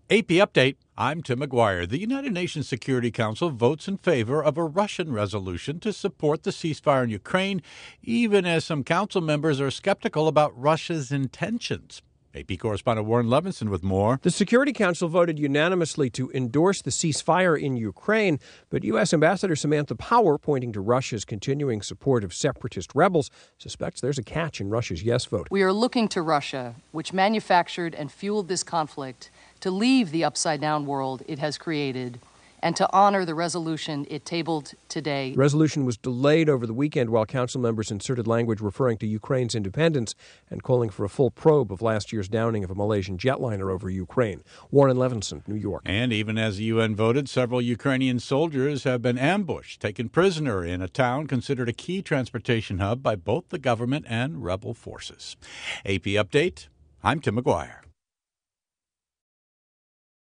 AP Update, I'm Tim McGuire. The United Nations Security Council votes in favor of a Russian resolution to support the ceasefire in Ukraine, even as some council members are skeptical about Russia's intentions. AP correspondent Warren Levinson with more. The Security Council voted unanimously to endorse the ceasefire in Ukraine, but U.S. Ambassador Samantha Power, pointing to Russia's continuing support of separatist rebels, suspects there's a catch in Russia's yes vote. We are looking to Russia, which manufactured and fueled this conflict, to leave the upside-down world it has created and to honor the resolution it tabled today. The resolution was delayed over the weekend while council members inserted language referring to Ukraine's independence and calling for a full probe of last year's downing of a Malaysian jetliner over Ukraine. Warren Levinson, New York. And even as the UN voted, several Ukrainian soldiers have been ambushed, taken prisoner in a town considered a key transportation hub by both the government and rebel forces. AP Update, I'm Tim McGuire.